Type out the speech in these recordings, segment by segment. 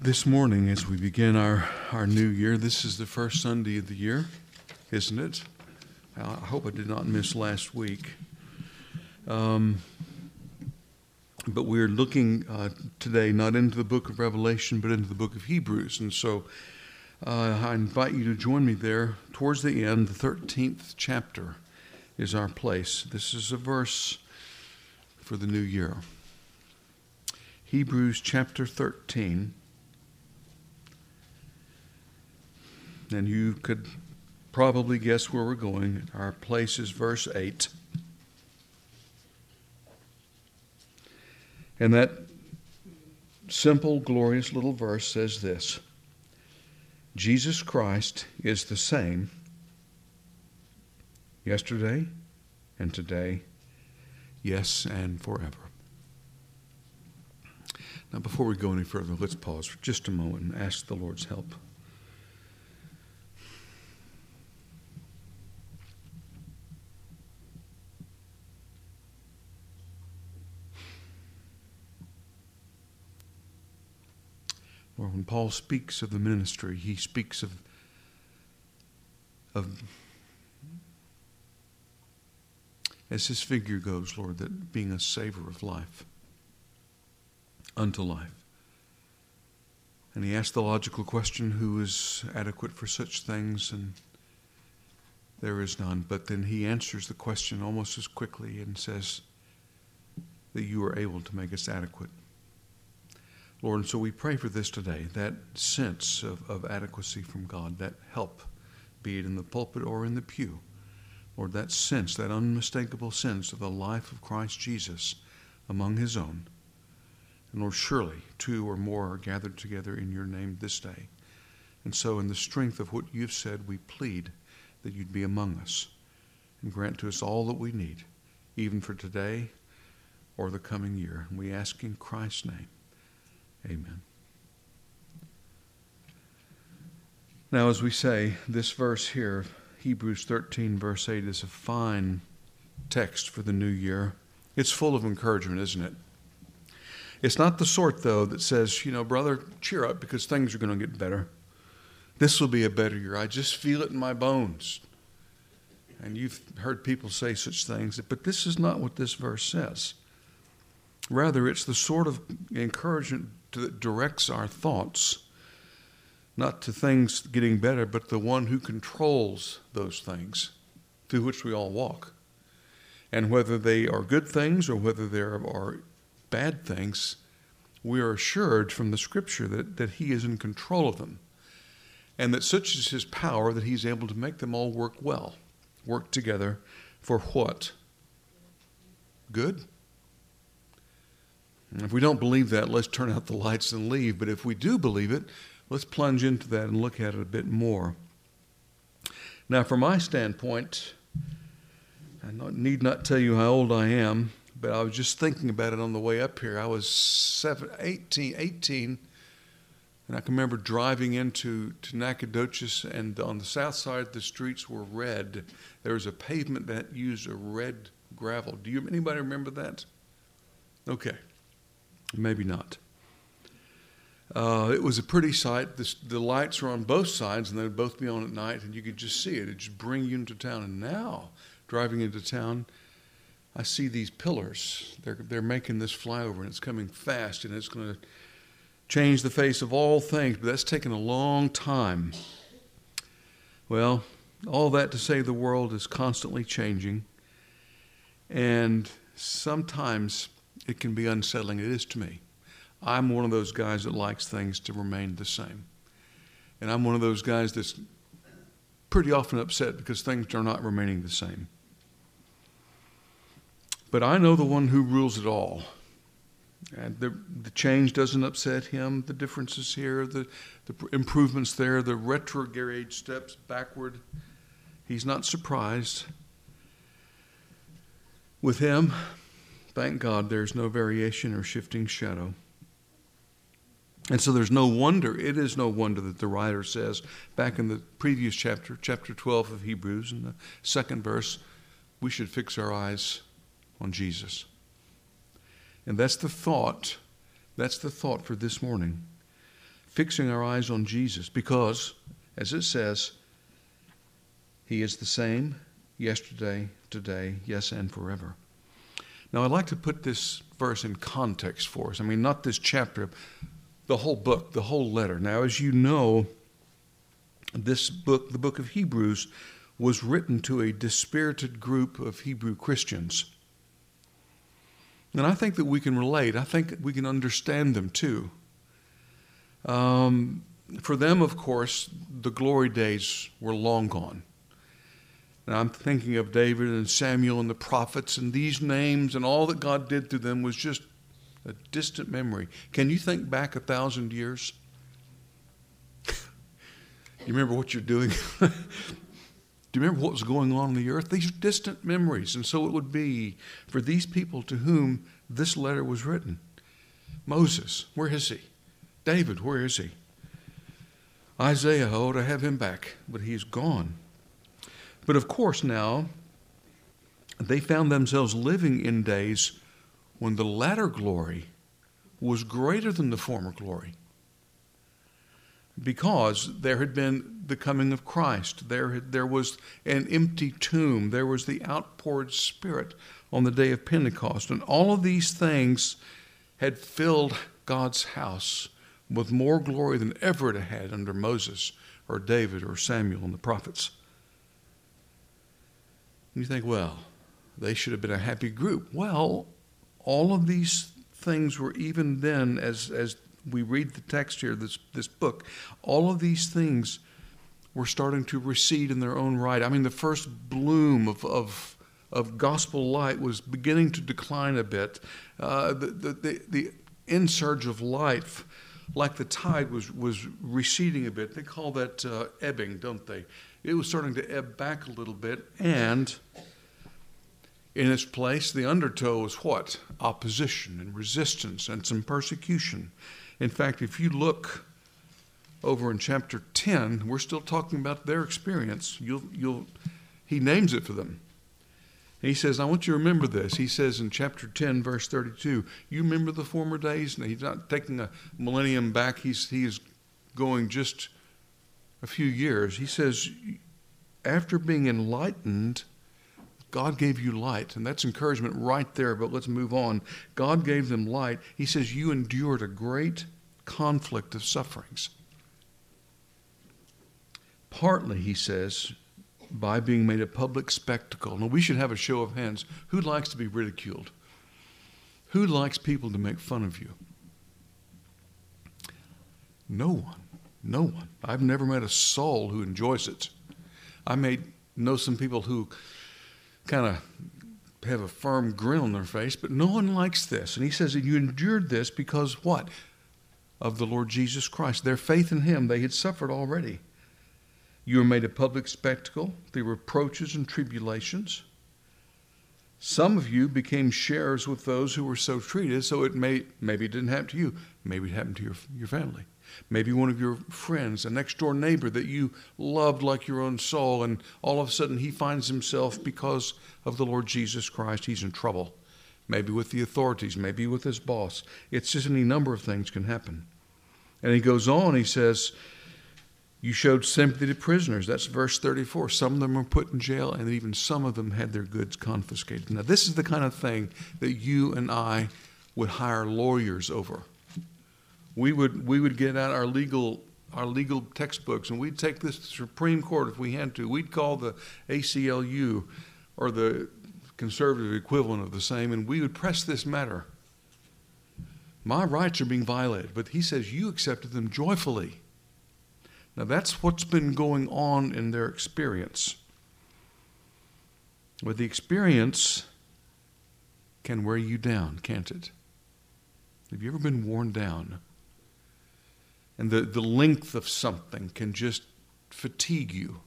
This morning, as we begin our new year, this is the first Sunday of the year, isn't it? I hope I did not miss last week. But we're looking today not into the book of Revelation, but into the book of Hebrews. And so I invite you to join me there. Towards the end, the 13th chapter is our place. This is a verse for the new year. Hebrews chapter 13. And you could probably guess where we're going. Our place is verse 8. And that simple, glorious little verse says this: Jesus Christ is the same yesterday and today, yes, and forever. Now, before we go any further, let's pause for just a moment and ask the Lord's help. Or when Paul speaks of the ministry, he speaks of as his figure goes, Lord, that being a savor of life unto life. And he asked the logical question, who is adequate for such things? And there is none. But then he answers the question almost as quickly and says that you are able to make us adequate. Lord, and so we pray for this today, that sense of adequacy from God, that help, be it in the pulpit or in the pew. Lord, that sense, that unmistakable sense of the life of Christ Jesus among his own. And Lord, surely two or more are gathered together in your name this day. And so in the strength of what you've said, we plead that you'd be among us and grant to us all that we need, even for today or the coming year. And we ask in Christ's name. Amen. Now, as we say, this verse here, Hebrews 13, verse 8, is a fine text for the new year. It's full of encouragement, isn't it? It's not the sort, though, that says, brother, cheer up because things are going to get better. This will be a better year. I just feel it in my bones. And you've heard people say such things, but this is not what this verse says. Rather, it's the sort of encouragement that directs our thoughts, not to things getting better, but the one who controls those things through which we all walk. And whether they are good things or whether they are bad things, we are assured from the Scripture that he is in control of them, and that such is his power that he's able to make them all work well, work together for what? Good? If we don't believe that, let's turn out the lights and leave. But if we do believe it, let's plunge into that and look at it a bit more. Now, from my standpoint, I need not tell you how old I am, but I was just thinking about it on the way up here. I was 18, and I can remember driving into Nacogdoches, and on the south side, the streets were red. There was a pavement that used a red gravel. Anybody remember that? Okay. Maybe not. It was a pretty sight. The lights were on both sides, and they would both be on at night, and you could just see it. It'd just bring you into town. And now, driving into town, I see these pillars. They're making this flyover, and it's coming fast, and it's going to change the face of all things. But that's taken a long time. Well, all that to say the world is constantly changing, and sometimes it can be unsettling. It is to me. I'm one of those guys that likes things to remain the same. And I'm one of those guys that's pretty often upset because things are not remaining the same. But I know the one who rules it all. And the change doesn't upset him. The differences here, the improvements there, the retrograde steps backward. He's not surprised. With him, thank God, there's no variation or shifting shadow. And so there's no wonder, it is no wonder that the writer says back in the previous chapter, chapter 12 of Hebrews, in the second verse, we should fix our eyes on Jesus. And that's the thought for this morning. fixing our eyes on Jesus because, as it says, He is the same yesterday, today, yes, and forever. Now, I'd like to put this verse in context for us. I mean, not this chapter, the whole book, the whole letter. Now, as you know, this book, the book of Hebrews, was written to a dispirited group of Hebrew Christians. And I think that we can relate. I think we can understand them too. For them, of course, the glory days were long gone. Now, I'm thinking of David and Samuel and the prophets, and these names and all that God did through them was just a distant memory. Can you think back 1,000 years? You remember what you're doing? Do you remember what was going on the earth? These are distant memories. And so it would be for these people to whom this letter was written. Moses, where is he? David, where is he? Isaiah, oh, to have him back, but he's gone. But of course now, they found themselves living in days when the latter glory was greater than the former glory. Because there had been the coming of Christ. There was an empty tomb. There was the outpoured Spirit on the day of Pentecost. And all of these things had filled God's house with more glory than ever it had under Moses or David or Samuel and the prophets. And you think, well, they should have been a happy group. Well, all of these things were even then, as we read the text here, this book, all of these things were starting to recede in their own right. I mean, the first bloom of gospel light was beginning to decline a bit. The insurge of life, like the tide, was receding a bit. They call that ebbing, don't they? It was starting to ebb back a little bit, and in its place, the undertow was what? Opposition and resistance and some persecution. In fact, if you look over in chapter 10, we're still talking about their experience. He names it for them. And he says, I want you to remember this. He says in chapter 10, verse 32, you remember the former days? And he's not taking a millennium back. He is going just a few years. He says, after being enlightened, God gave you light. And that's encouragement right there, but let's move on. God gave them light. He says, you endured a great conflict of sufferings. Partly, he says, by being made a public spectacle. Now, we should have a show of hands. Who likes to be ridiculed? Who likes people to make fun of you? No one. No one. I've never met a soul who enjoys it. I may know some people who kind of have a firm grin on their face, but no one likes this. And he says that you endured this because what? Of the Lord Jesus Christ. Their faith in him, they had suffered already. You were made a public spectacle through reproaches and tribulations. Some of you became sharers with those who were so treated, so maybe it didn't happen to you. Maybe it happened to your family. Maybe one of your friends, a next-door neighbor that you loved like your own soul, and all of a sudden he finds himself, because of the Lord Jesus Christ, he's in trouble. Maybe with the authorities, maybe with his boss. It's just any number of things can happen. And he goes on, he says, you showed sympathy to prisoners. That's verse 34. Some of them were put in jail, and even some of them had their goods confiscated. Now, this is the kind of thing that you and I would hire lawyers over. We would get out our legal textbooks, and we'd take this to the Supreme Court if we had to. We'd call the ACLU or the conservative equivalent of the same, and we would press this matter. My rights are being violated, but he says you accepted them joyfully. Now, that's what's been going on in their experience. But the experience can wear you down, can't it? Have you ever been worn down? And the length of something can just fatigue you.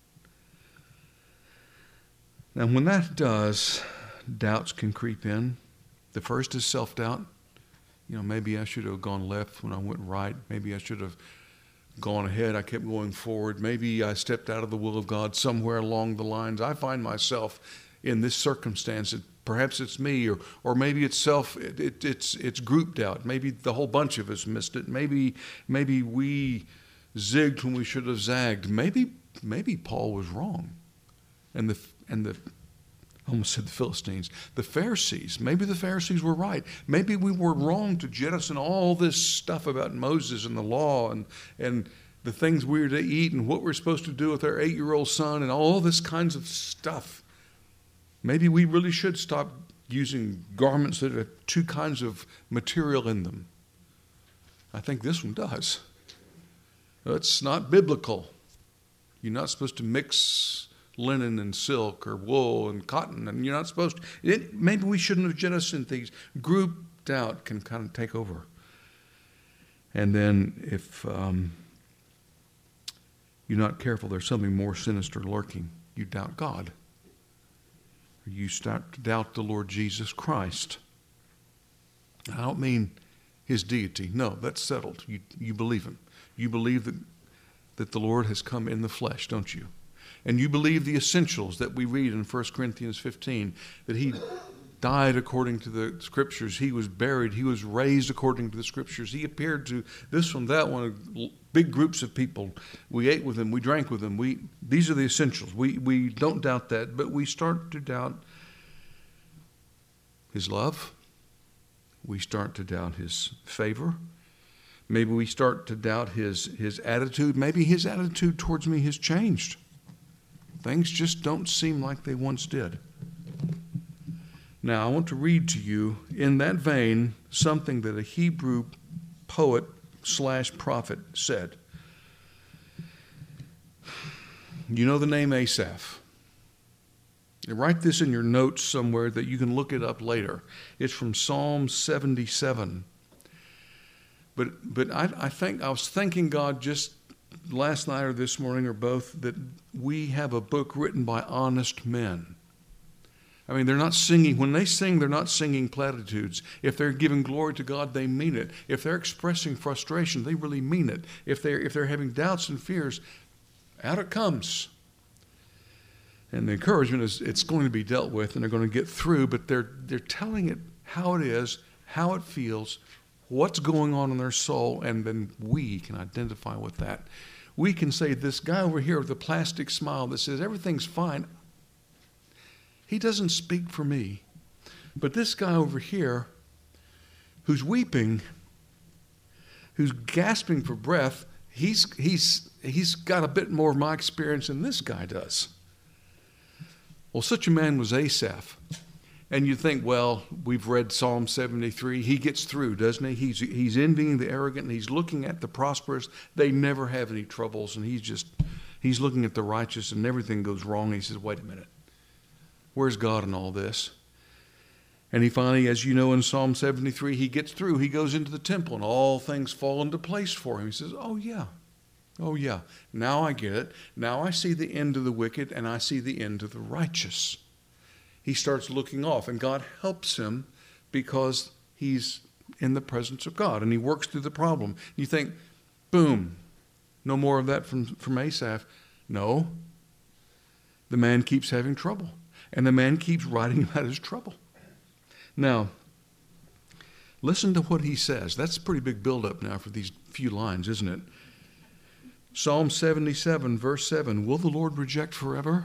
Now, when that does, doubts can creep in. The first is self-doubt. Maybe I should have gone left when I went right. Maybe I should have gone ahead. I kept going forward. Maybe I stepped out of the will of God somewhere along the lines. I find myself in this circumstance. Perhaps it's me, or maybe it's it's group doubt. Maybe the whole bunch of us missed it. Maybe we zigged when we should have zagged. Maybe Paul was wrong, and the I almost said the Philistines, the Pharisees. Maybe the Pharisees were right. Maybe we were wrong to jettison all this stuff about Moses and the law and the things we were to eat and what we're supposed to do with our 8-year-old son and all this kinds of stuff. Maybe we really should stop using garments that have two kinds of material in them. I think this one does. It's not biblical. You're not supposed to mix linen and silk or wool and cotton, and you're not supposed to. Maybe we shouldn't have jettisoned things. Group doubt can kind of take over. And then if you're not careful, there's something more sinister lurking. You doubt God. You start to doubt the Lord Jesus Christ. I don't mean his deity. No, that's settled. You believe him. You believe that the Lord has come in the flesh, don't you? And you believe the essentials that we read in 1 Corinthians 15, that he died according to the Scriptures. He was buried. He was raised according to the Scriptures. He appeared to this one, that one, big groups of people. We ate with him. We drank with him. These are the essentials. We don't doubt that, but we start to doubt his love. We start to doubt his favor. Maybe we start to doubt his attitude. Maybe his attitude towards me has changed. Things just don't seem like they once did. Now, I want to read to you, in that vein, something that a Hebrew poet / prophet said. You know the name Asaph. Write this in your notes somewhere that you can look it up later. It's from Psalm 77. But I think I was thanking God just last night or this morning or both that we have a book written by honest men. I mean, they're not singing. When they sing, they're not singing platitudes. If they're giving glory to God, they mean it. If they're expressing frustration, they really mean it. If they're having doubts and fears, out it comes. And the encouragement is it's going to be dealt with and they're going to get through, but they're telling it how it is, how it feels, what's going on in their soul, and then we can identify with that. We can say, this guy over here with a plastic smile that says everything's fine, he doesn't speak for me. But this guy over here who's weeping, who's gasping for breath, he's got a bit more of my experience than this guy does. Well, such a man was Asaph. And you think, well, we've read Psalm 73. He gets through, doesn't he? He's envying the arrogant, and he's looking at the prosperous. They never have any troubles, and he's looking at the righteous, and everything goes wrong. And he says, wait a minute. Where's God in all this? And he finally, as you know in Psalm 73, he gets through. He goes into the temple, and all things fall into place for him. He says, oh, yeah. Now I get it. Now I see the end of the wicked, and I see the end of the righteous. He starts looking off, and God helps him because he's in the presence of God, and he works through the problem. You think, boom, no more of that from Asaph. No, the man keeps having trouble, and the man keeps writing about his trouble. Now, listen to what he says. That's a pretty big buildup now for these few lines, isn't it? Psalm 77, verse 7, will the Lord reject forever?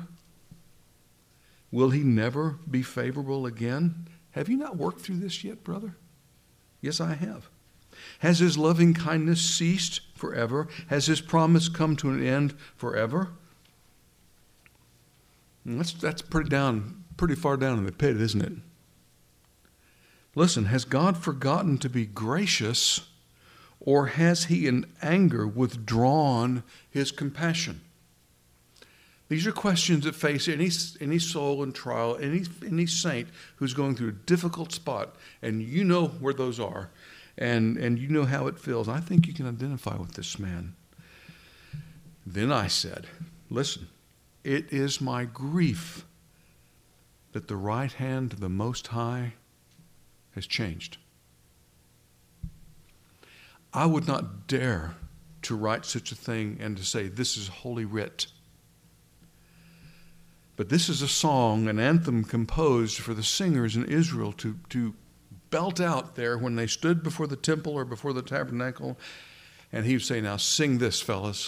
Will he never be favorable again? Have you not worked through this yet, brother? Yes, I have. Has his loving kindness ceased forever? Has his promise come to an end forever? And that's pretty far down in the pit, isn't it? Listen, has God forgotten to be gracious, or has he in anger withdrawn his compassion? These are questions that face any soul in trial, any saint who's going through a difficult spot, and you know where those are, and you know how it feels. I think you can identify with this man. Then I said, listen, it is my grief that the right hand of the Most High has changed. I would not dare to write such a thing and to say, this is Holy Writ. But this is a song, an anthem composed for the singers in Israel to belt out there when they stood before the temple or before the tabernacle. And he would say, now sing this, fellas.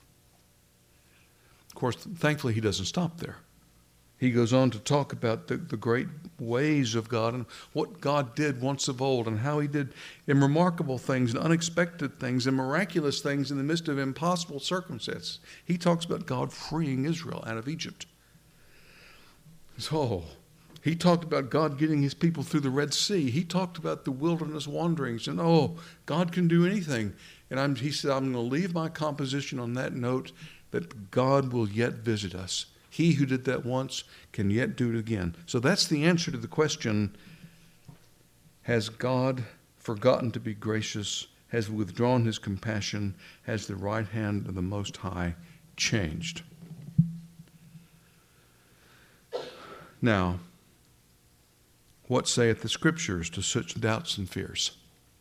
Of course, thankfully he doesn't stop there. He goes on to talk about the great ways of God and what God did once of old and how he did remarkable things and unexpected things and miraculous things in the midst of impossible circumstances. He talks about God freeing Israel out of Egypt. So, he talked about God getting his people through the Red Sea. He talked about the wilderness wanderings and, God can do anything. And he said, I'm going to leave my composition on that note that God will yet visit us. He who did that once can yet do it again. So that's the answer to the question, has God forgotten to be gracious? Has withdrawn his compassion? Has the right hand of the Most High changed? Now, what saith the Scriptures to such doubts and fears?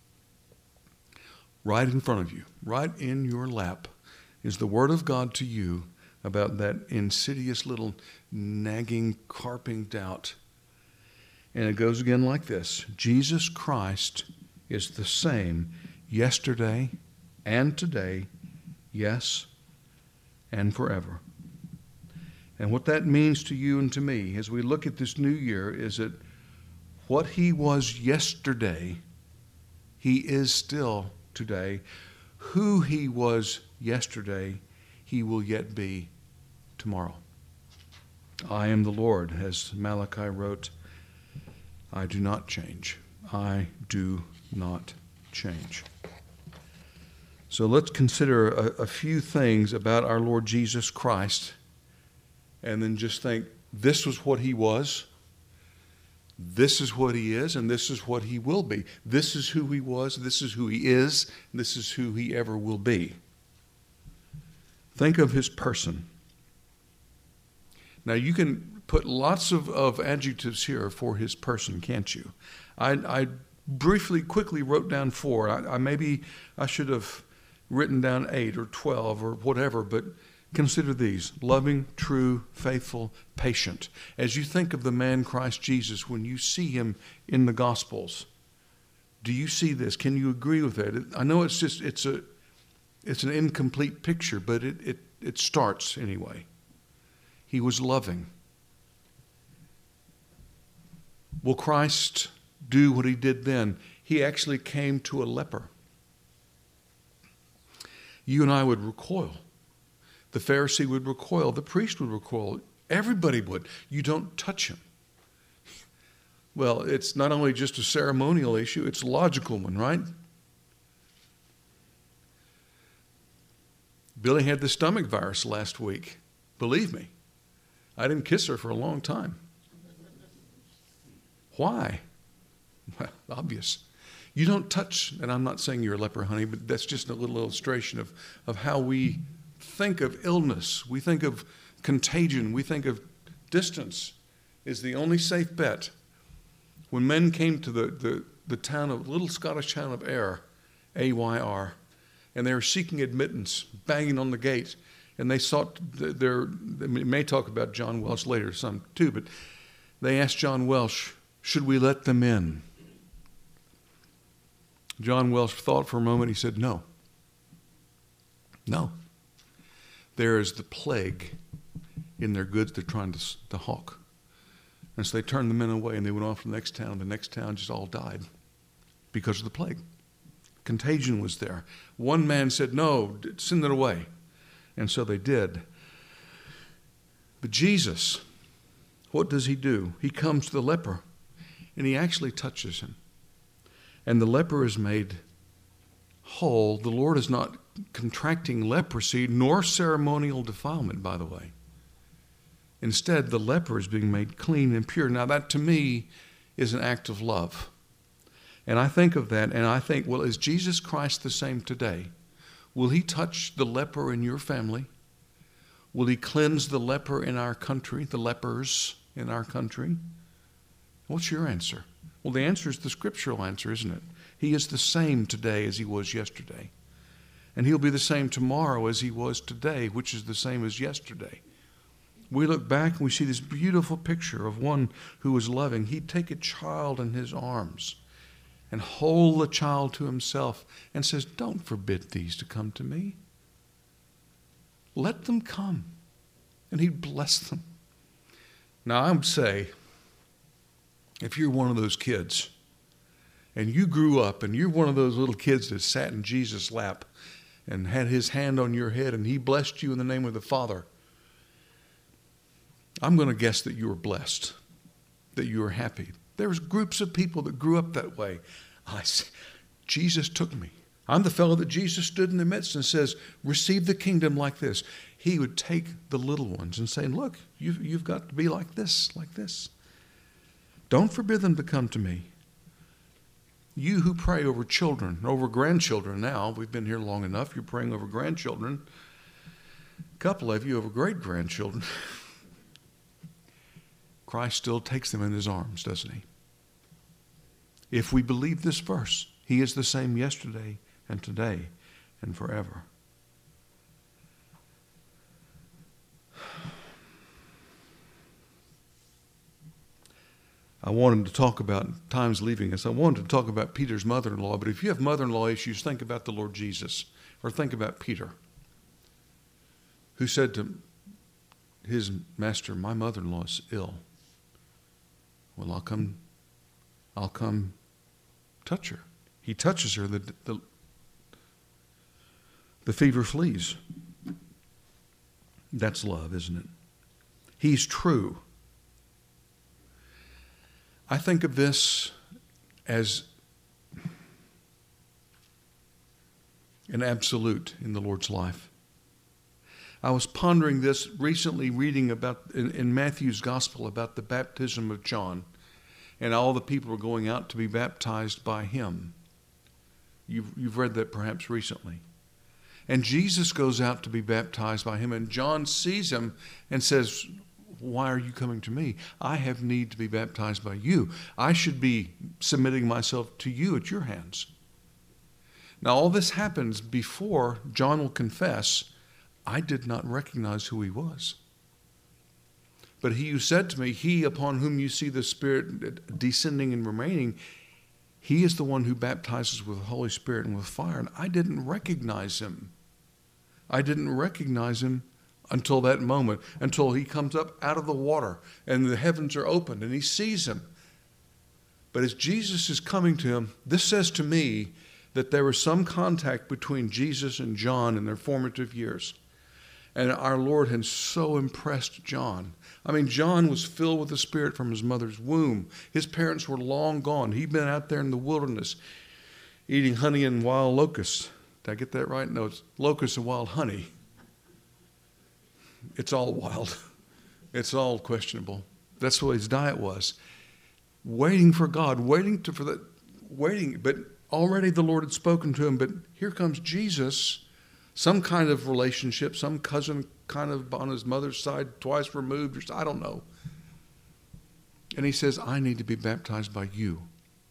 Right in front of you, right in your lap, is the Word of God to you about that insidious little nagging, carping doubt. And it goes again like this. Jesus Christ is the same yesterday and today, yes, and forever. And what that means to you and to me as we look at this new year is that what he was yesterday, he is still today. Who he was yesterday, he will yet be tomorrow. I am the Lord, as Malachi wrote. I do not change. I do not change. So let's consider a few things about our Lord Jesus Christ and then just think, this was what he was, this is what he is, and this is what he will be. This is who he was, this is who he is, and this is who he ever will be. Think of his person. Now, you can put lots of adjectives here for his person, can't you? I briefly, quickly wrote down 4. Maybe I should have written down 8 or 12 or whatever, but consider these: loving, true, faithful, patient. As you think of the man Christ Jesus, when you see him in the Gospels, do you see this? Can you agree with that? I know it's an incomplete picture, but it starts anyway. He was loving. Will Christ do what he did then? He actually came to a leper. You and I would recoil. The Pharisee would recoil. The priest would recoil. Everybody would. You don't touch him. Well, it's not only just a ceremonial issue, it's a logical one, right? Billy had the stomach virus last week. Believe me, I didn't kiss her for a long time. Why? Well, obvious. You don't touch, and I'm not saying you're a leper, honey, but that's just a little illustration of how we think of illness. We think of contagion. We think of distance is the only safe bet. When men came to the town of, little Scottish town of Ayr, A-Y-R, and they were seeking admittance, banging on the gate, and they sought they may talk about John Welsh later, some too, but they asked John Welsh, should we let them in? John Welsh thought for a moment. He said, no. No. There is the plague in their goods they're trying to hawk. And so they turned the men away and they went off to the next town. The next town just all died because of the plague. Contagion was there. One man said, no, send it away. And so they did. But Jesus, what does he do? He comes to the leper and he actually touches him. And the leper is made whole. The Lord is not contracting leprosy nor ceremonial defilement, by the way. Instead, the leper is being made clean and pure. Now, that to me is an act of love. And I think of that and I think, well, is Jesus Christ the same today? Will he touch the leper in your family? Will he cleanse the leper in our country, the lepers in our country? What's your answer? Well, the answer is the scriptural answer, isn't it? He is the same today as he was yesterday. And he'll be the same tomorrow as he was today, which is the same as yesterday. We look back and we see this beautiful picture of one who was loving. He'd take a child in his arms and hold the child to himself and says, don't forbid these to come to me. Let them come. And he'd bless them. Now I would say, if you're one of those kids and you grew up and you're one of those little kids that sat in Jesus' lap and had his hand on your head and he blessed you in the name of the Father, I'm going to guess that you were blessed, that you were happy. There's groups of people that grew up that way. Jesus took me. I'm the fellow that Jesus stood in the midst and says, receive the kingdom like this. He would take the little ones and say, look, you've got to be like this, like this. Don't forbid them to come to me. You who pray over children, over grandchildren now, we've been here long enough, you're praying over grandchildren. A couple of you over great-grandchildren. Christ still takes them in his arms, doesn't he? If we believe this verse, he is the same yesterday and today and forever. I wanted to talk about, time's leaving us, I wanted to talk about Peter's mother-in-law, but if you have mother-in-law issues, think about the Lord Jesus, or think about Peter, who said to his master, my mother-in-law is ill. Well, I'll come touch her. He touches her, the fever flees. That's love, isn't it? He's true. I think of this as an absolute in the Lord's life. I was pondering this recently, reading about in Matthew's gospel about the baptism of John, and all the people were going out to be baptized by him. You've read that perhaps recently. And Jesus goes out to be baptized by him, and John sees him and says, why are you coming to me? I have need to be baptized by you. I should be submitting myself to you at your hands. Now all this happens before John will confess, I did not recognize who he was. But he who said to me, he upon whom you see the Spirit descending and remaining, he is the one who baptizes with the Holy Spirit and with fire. And I didn't recognize him. I didn't recognize him until that moment, until he comes up out of the water and the heavens are opened and he sees him. But as Jesus is coming to him, this says to me that there was some contact between Jesus and John in their formative years. And our Lord had so impressed John. I mean, John was filled with the Spirit from his mother's womb. His parents were long gone. He'd been out there in the wilderness eating honey and wild locusts. Did I get that right? No, it's locusts and wild honey. It's all wild. It's all questionable. That's what his diet was. Waiting for God, waiting. But already the Lord had spoken to him. But here comes Jesus, some kind of relationship, some cousin kind of on his mother's side, twice removed, or I don't know. And he says, I need to be baptized by you.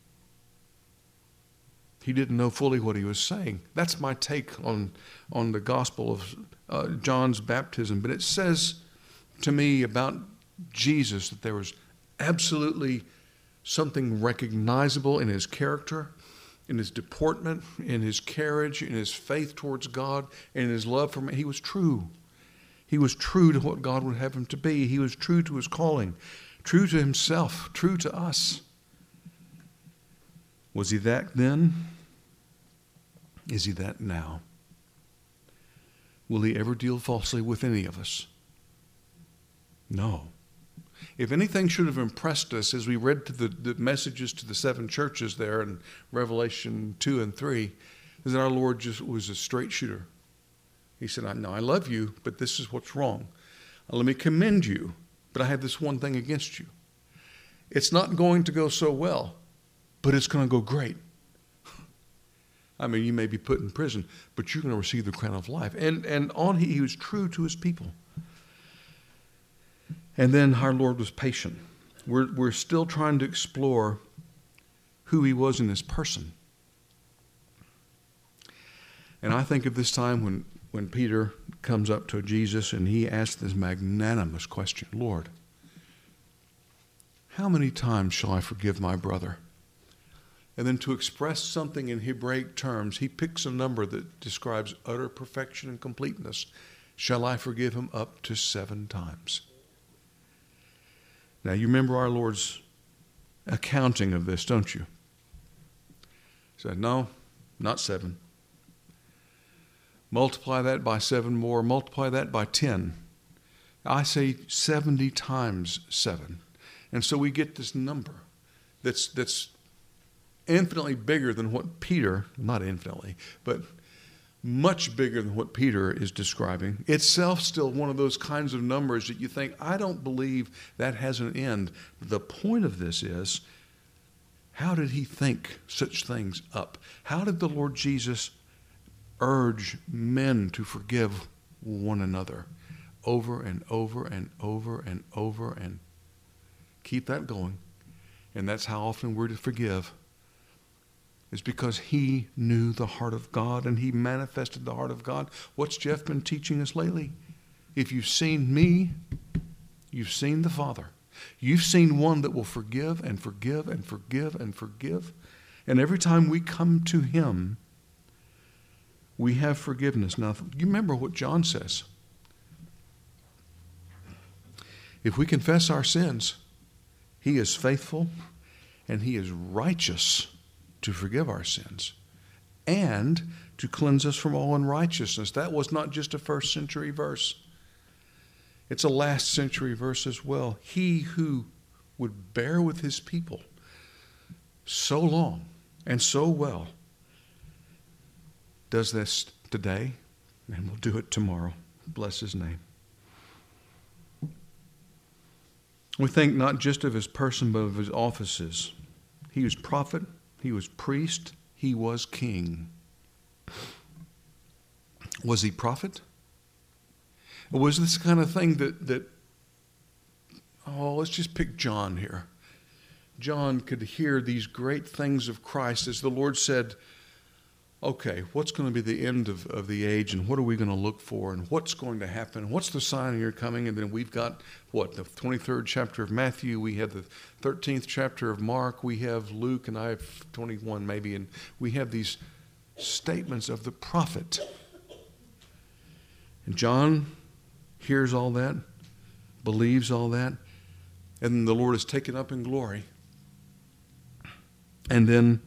He didn't know fully what he was saying. That's my take on the gospel of John's baptism. But it says to me about Jesus that there was absolutely something recognizable in his character, in his deportment, in his carriage, in his faith towards God, in his love for me. He was true. He was true to what God would have him to be. He was true to his calling, true to himself, true to us. Was he that then? Is he that now? Will he ever deal falsely with any of us? No. If anything should have impressed us as we read to the messages to the 7 churches there in Revelation 2 and 3, is that our Lord just was a straight shooter. He said, I love you, but this is what's wrong. Let me commend you, but I have this one thing against you. It's not going to go so well, but it's going to go great. I mean, you may be put in prison, but you're going to receive the crown of life. And he was true to his people. And then our Lord was patient. We're still trying to explore who he was in his person. And I think of this time when Peter comes up to Jesus and he asks this magnanimous question, Lord, how many times shall I forgive my brother? And then to express something in Hebraic terms, he picks a number that describes utter perfection and completeness. Shall I forgive him up to 7 times? Now, you remember our Lord's accounting of this, don't you? He said, no, not 7. Multiply that by 7 more. Multiply that by 10. I say 70 times 7. And so we get this number that's infinitely bigger than what Peter, not infinitely, but much bigger than what Peter is describing. Itself still one of those kinds of numbers that you think, I don't believe that has an end. The point of this is, how did he think such things up? How did the Lord Jesus urge men to forgive one another over and over and over and over and keep that going? And that's how often we're to forgive. It's because he knew the heart of God and he manifested the heart of God. What's Jeff been teaching us lately? If you've seen me, you've seen the Father. You've seen one that will forgive and forgive and forgive and forgive. And every time we come to him, we have forgiveness. Now, you remember what John says. If we confess our sins, he is faithful and he is righteous to forgive our sins and to cleanse us from all unrighteousness. That was not just a first century verse. It's a last century verse as well. He who would bear with his people so long and so well does this today and will do it tomorrow. Bless his name. We think not just of his person, but of his offices. He was prophet, he was priest, he was king. Was he prophet? Or was this kind of thing that let's just pick John here. John could hear these great things of Christ as the Lord said, okay, what's going to be the end of the age and what are we going to look for and what's going to happen? What's the sign of your coming? And then we've got, the 23rd chapter of Matthew. We have the 13th chapter of Mark. We have Luke, and I have 21 maybe. And we have these statements of the prophet. And John hears all that, believes all that, and the Lord is taken up in glory. And then,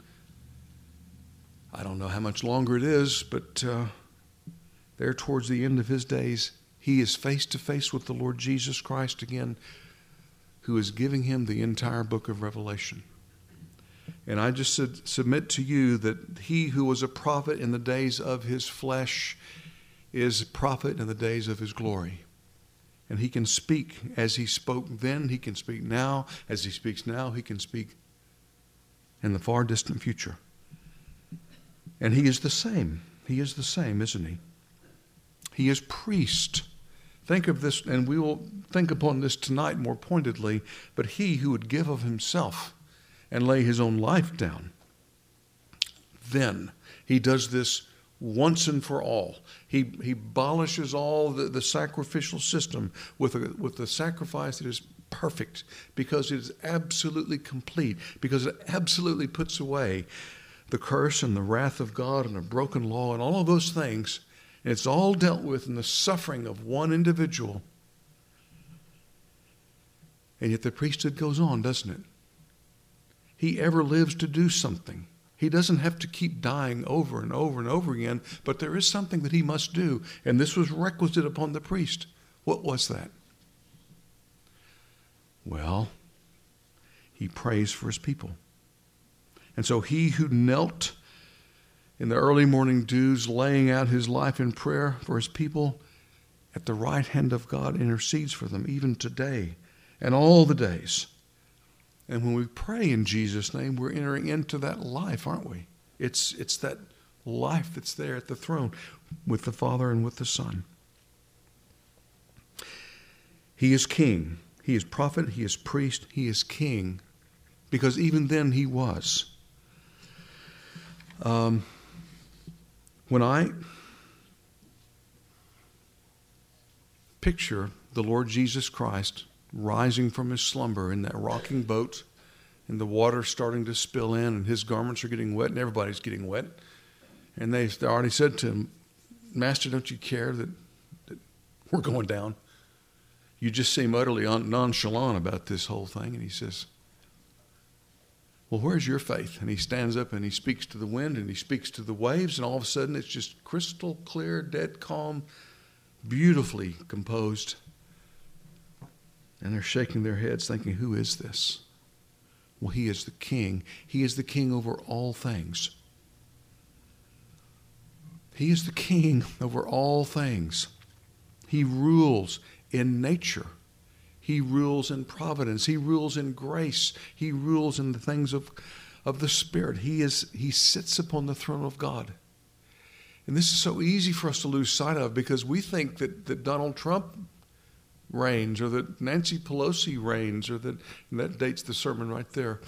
I don't know how much longer it is, but there towards the end of his days, he is face to face with the Lord Jesus Christ again, who is giving him the entire book of Revelation. And I just submit to you that he who was a prophet in the days of his flesh is a prophet in the days of his glory. And he can speak as he spoke then, he can speak now. As he speaks now, he can speak in the far distant future. And he is the same. He is the same, isn't he? He is priest. Think of this, and we will think upon this tonight more pointedly, but he who would give of himself and lay his own life down, then he does this once and for all. He abolishes all the sacrificial system with the sacrifice that is perfect, because it is absolutely complete, because it absolutely puts away the curse and the wrath of God and a broken law and all of those things. And it's all dealt with in the suffering of one individual. And yet the priesthood goes on, doesn't it? He ever lives to do something. He doesn't have to keep dying over and over and over again, but there is something that he must do. And this was requisite upon the priest. What was that? Well, he prays for his people. And so he who knelt in the early morning dews, laying out his life in prayer for his people, at the right hand of God intercedes for them even today and all the days. And when we pray in Jesus' name, we're entering into that life, aren't we? It's that life that's there at the throne with the Father and with the Son. He is king. He is prophet. He is priest. He is king. Because even then he was. When I picture the Lord Jesus Christ rising from his slumber in that rocking boat, and the water starting to spill in, and his garments are getting wet, and everybody's getting wet. And they already said to him, Master, don't you care that we're going down? You just seem utterly nonchalant about this whole thing. And he says, well, where's your faith? And he stands up and he speaks to the wind and he speaks to the waves, and all of a sudden it's just crystal clear, dead calm, beautifully composed. And they're shaking their heads thinking, who is this? Well, he is the king. He is the king over all things. He is the king over all things. He rules in nature. He rules in providence. He rules in grace. He rules in the things of the Spirit. He sits upon the throne of God. And this is so easy for us to lose sight of, because we think that Donald Trump reigns, or that Nancy Pelosi reigns, or that dates the sermon right there.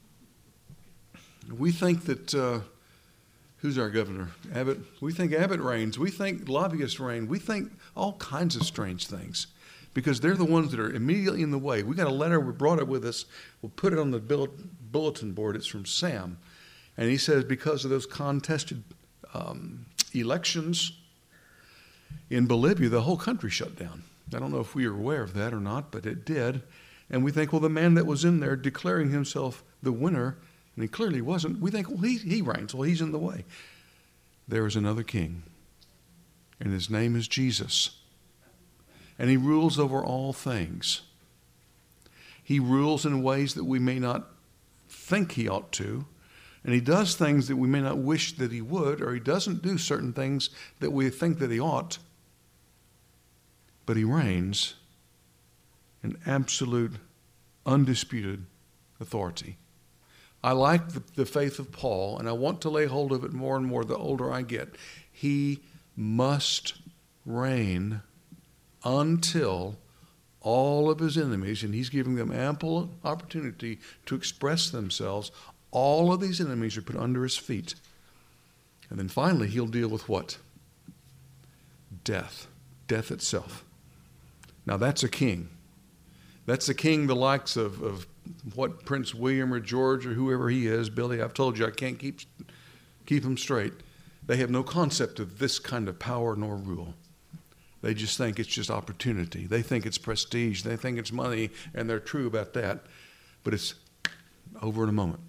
We think that, who's our governor? Abbott. We think Abbott reigns. We think lobbyists reign. We think all kinds of strange things, because they're the ones that are immediately in the way. We got a letter, we brought it with us. We'll put it on the bulletin board. It's from Sam. And he says because of those contested elections in Bolivia, the whole country shut down. I don't know if we are aware of that or not, but it did. And we think, well, the man that was in there declaring himself the winner, and he clearly wasn't, we think, well, he reigns. Well, he's in the way. There is another king, and his name is Jesus. And he rules over all things. He rules in ways that we may not think he ought to, and he does things that we may not wish that he would, or he doesn't do certain things that we think that he ought. But he reigns in absolute, undisputed authority. I like the faith of Paul, and I want to lay hold of it more and more the older I get. He must reign until all of his enemies, and he's giving them ample opportunity to express themselves, all of these enemies are put under his feet. And then finally, he'll deal with what? Death. Death itself. Now that's a king. That's a king the likes of what Prince William or George or whoever he is. Billy, I've told you I can't keep them straight. They have no concept of this kind of power nor rule. They just think it's just opportunity. They think it's prestige. They think it's money, and they're true about that. But it's over in a moment.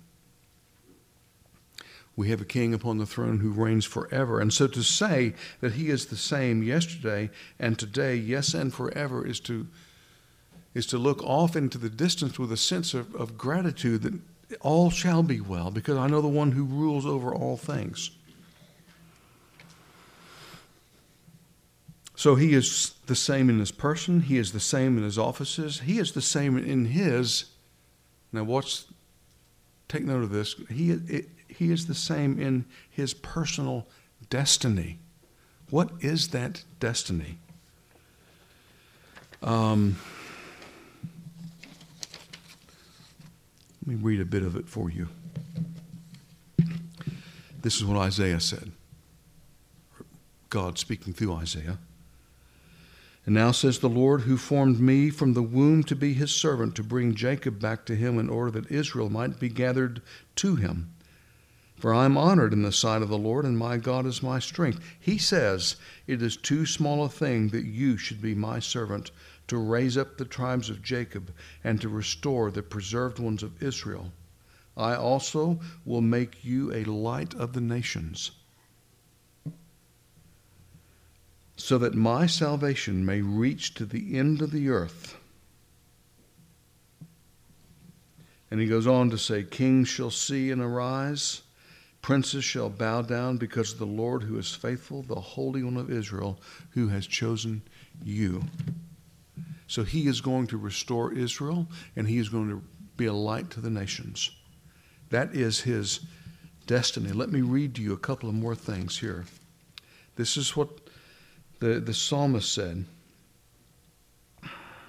We have a king upon the throne who reigns forever. And so to say that he is the same yesterday and today, yes, and forever, is to look off into the distance with a sense of gratitude that all shall be well, because I know the one who rules over all things. So he is the same in his person. He is the same in his offices. He is the same in his, now take note of this, he is the same in his personal destiny. What is that destiny? Let me read a bit of it for you. This is what Isaiah said. God speaking through Isaiah. And now says the Lord, who formed me from the womb to be his servant, to bring Jacob back to him in order that Israel might be gathered to him. For I am honored in the sight of the Lord, and my God is my strength. He says, it is too small a thing that you should be my servant, to raise up the tribes of Jacob and to restore the preserved ones of Israel. I also will make you a light of the nations, so that my salvation may reach to the end of the earth. And he goes on to say, kings shall see and arise, princes shall bow down, because of the Lord who is faithful, the Holy One of Israel, who has chosen you. So he is going to restore Israel, and he is going to be a light to the nations. That is his destiny. Let me read to you a couple of more things here. This is what the psalmist said.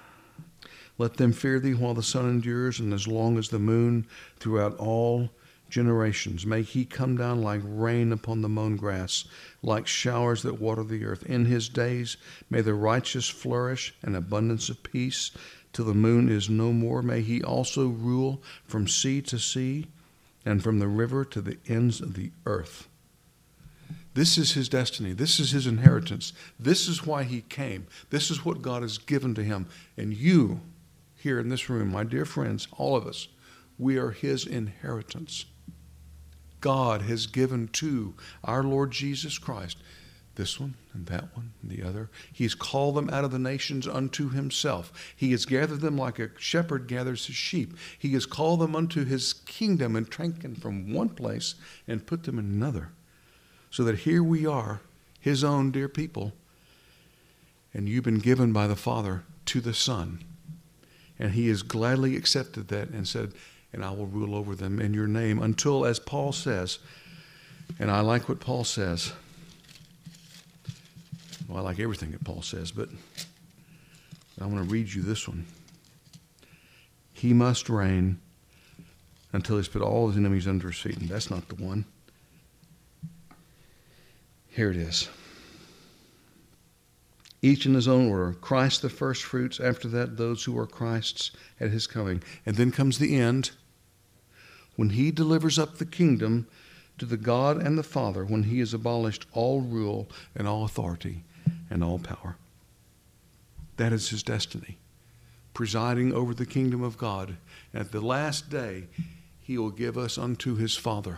Let them fear thee while the sun endures, and as long as the moon throughout all generations. May he come down like rain upon the mown grass, like showers that water the earth. In his days may the righteous flourish, and abundance of peace, till the moon is no more. May he also rule from sea to sea, and from the river to the ends of the earth. This is his destiny. This is his inheritance. This is why he came. This is what God has given to him. And you, here in this room, my dear friends, all of us, we are his inheritance. God has given to our Lord Jesus Christ this one and that one and the other. He has called them out of the nations unto himself. He has gathered them like a shepherd gathers his sheep. He has called them unto his kingdom and taken from one place and put them in another. So that here we are, his own dear people, and you've been given by the Father to the Son. And he has gladly accepted that and said, and I will rule over them in your name until, as Paul says, and I like what Paul says. Well, I like everything that Paul says, but I want to read you this one. He must reign until he's put all his enemies under his feet. And that's not the one. Here it is. Each in his own order. Christ the first fruits. After that, those who are Christ's at his coming. And then comes the end, when he delivers up the kingdom to the God and the Father, when he has abolished all rule and all authority and all power. That is his destiny, presiding over the kingdom of God. And at the last day, he will give us unto his Father.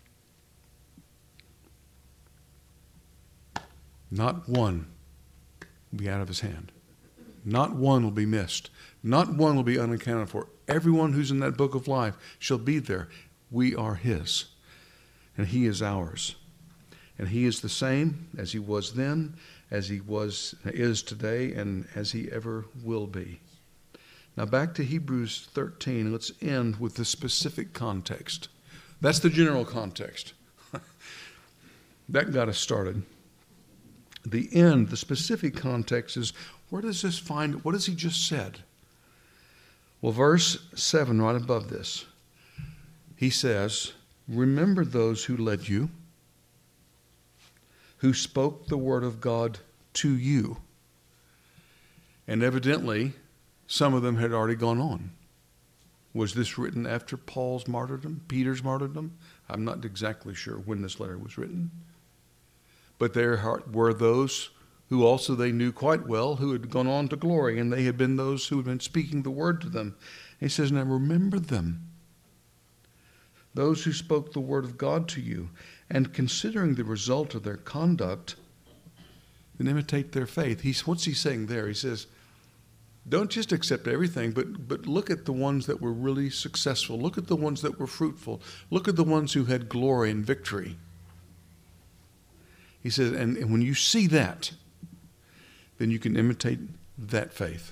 Not one will be out of his hand. Not one will be missed. Not one will be unaccounted for. Everyone who's in that book of life shall be there. We are his, and he is ours. And he is the same as he was then, as he is today, and as he ever will be. Now back to Hebrews 13. Let's end with the specific context. That's the general context. That got us started. The end, the specific context is, where does this find, what has he just said? Well, verse 7, right above this, he says, remember those who led you, who spoke the word of God to you. And evidently, some of them had already gone on. Was this written after Paul's martyrdom, Peter's martyrdom? I'm not exactly sure when this letter was written. But there were those who also they knew quite well, who had gone on to glory, and they had been those who had been speaking the word to them. And he says, now remember them, those who spoke the word of God to you, and considering the result of their conduct, then imitate their faith. What's he saying there? He says, don't just accept everything, but look at the ones that were really successful. Look at the ones that were fruitful. Look at the ones who had glory and victory. He says, and when you see that, then you can imitate that faith.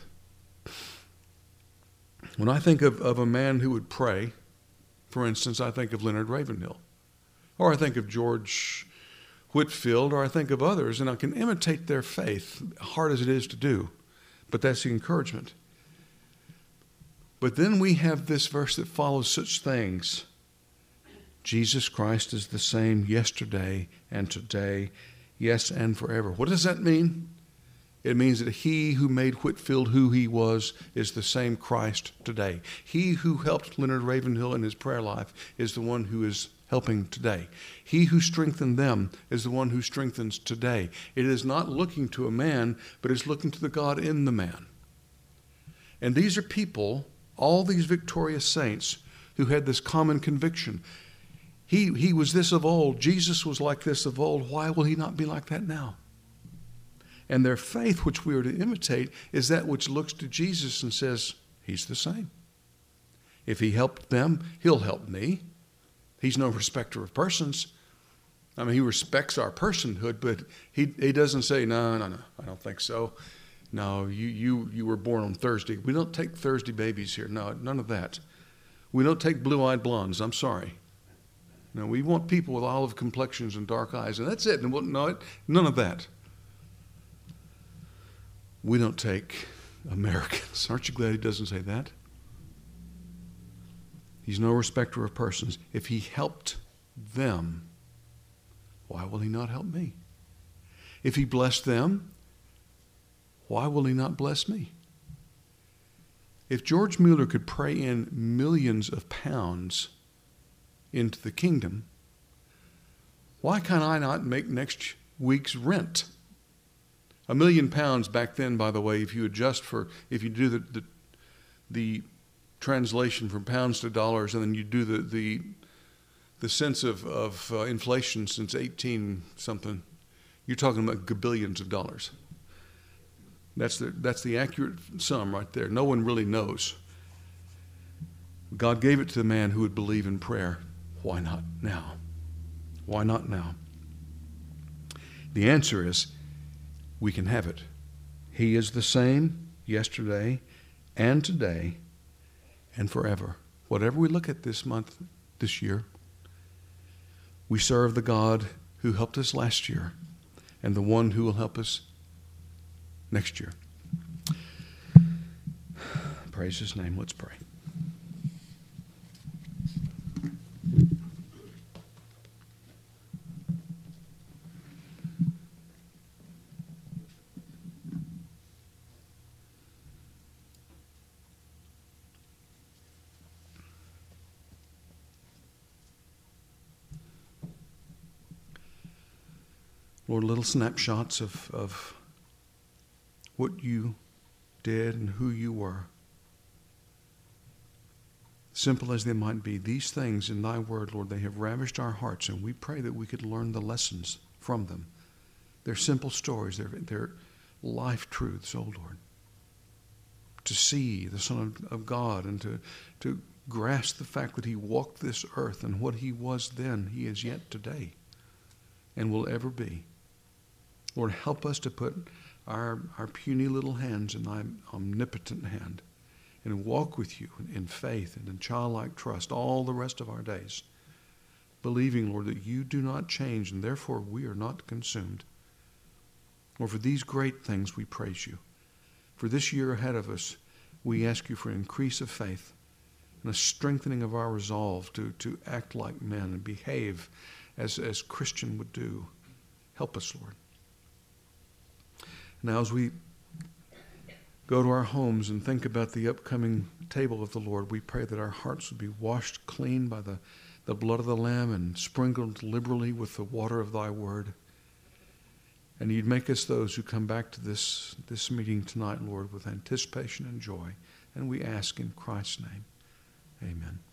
When I think of a man who would pray, for instance, I think of Leonard Ravenhill, or I think of George Whitefield, or I think of others, and I can imitate their faith, hard as it is to do, but that's the encouragement. But then we have this verse that follows such things. Jesus Christ is the same yesterday and today, yes, and forever. What does that mean? It means that he who made Whitefield who he was is the same Christ today. He who helped Leonard Ravenhill in his prayer life is the one who is helping today. He who strengthened them is the one who strengthens today. It is not looking to a man, but it's looking to the God in the man. And these are people, all these victorious saints, who had this common conviction. He was this of old. Jesus was like this of old. Why will he not be like that now? And their faith, which we are to imitate, is that which looks to Jesus and says, he's the same. If he helped them, he'll help me. He's no respecter of persons. I mean, he respects our personhood, but he doesn't say, no, I don't think so. No, you were born on Thursday. We don't take Thursday babies here. No, none of that. We don't take blue-eyed blondes. I'm sorry. No, we want people with olive complexions and dark eyes, and that's it. And none of that. We don't take Americans. Aren't you glad he doesn't say that? He's no respecter of persons. If he helped them, why will he not help me? If he blessed them, why will he not bless me? If George Mueller could pray in millions of pounds into the kingdom, why can I not make next week's rent? £1 million back then, by the way, if you do the translation from pounds to dollars, and then you do the sense of inflation since 18 something, you're talking about gabillions of dollars. That's the accurate sum right there. No one really knows. God gave it to the man who would believe in prayer. Why not now? Why not now? The answer is we can have it. He is the same yesterday and today and forever. Whatever we look at this month, this year, we serve the God who helped us last year and the one who will help us next year. Praise his name. Let's pray. Lord, little snapshots of what you did and who you were. Simple as they might be, these things in thy word, Lord, they have ravished our hearts, and we pray that we could learn the lessons from them. They're simple stories. They're life truths, oh Lord. To see the Son of God and to grasp the fact that he walked this earth, and what he was then, he is yet today and will ever be. Lord, help us to put our puny little hands in thy omnipotent hand and walk with you in faith and in childlike trust all the rest of our days, believing, Lord, that you do not change and therefore we are not consumed. Lord, for these great things we praise you. For this year ahead of us, we ask you for an increase of faith and a strengthening of our resolve to act like men and behave as Christian would do. Help us, Lord. Now, as we go to our homes and think about the upcoming table of the Lord, we pray that our hearts would be washed clean by the blood of the Lamb and sprinkled liberally with the water of thy word. And you'd make us those who come back to this meeting tonight, Lord, with anticipation and joy. And we ask in Christ's name. Amen.